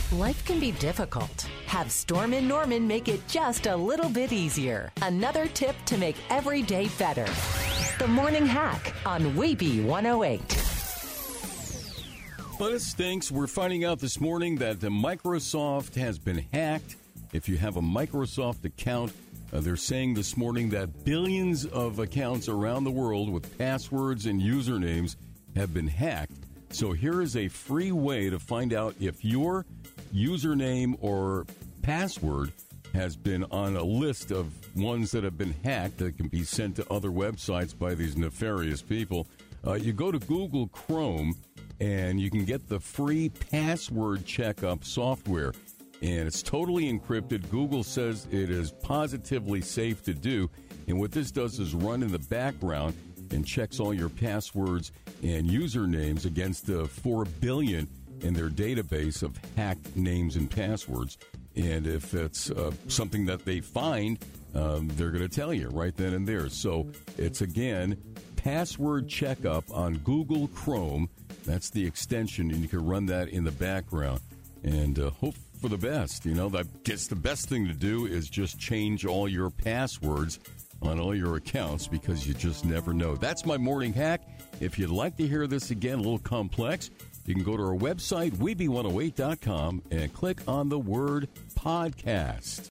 Life can be difficult. Have Storm and Norman make it just a little bit easier. Another tip to make every day better. The Morning Hack on Weeby 108. But it stinks. We're finding out this morning that Microsoft has been hacked. If you have a Microsoft account, they're saying this morning that billions of accounts around the world with passwords and usernames have been hacked. So here is a free way to find out if your username or password has been on a list of ones that have been hacked that can be sent to other websites by these nefarious people. You go to Google Chrome and you can get the free password checkup software. And it's totally encrypted. Google says it is positively safe to do. And what this does is run in the background and checks all your passwords and usernames against the 4 billion in their database of hacked names and passwords. And if it's something that they find, they're going to tell you right then and there. So it's, again, password checkup on Google Chrome. That's the extension, and you can run that in the background and hope for the best. You know, I guess the best thing to do is just change all your passwords on all your accounts because you just never know. That's my morning hack. If you'd like to hear this again, a little complex, you can go to our website, Weeby108.com, and click on the word podcast.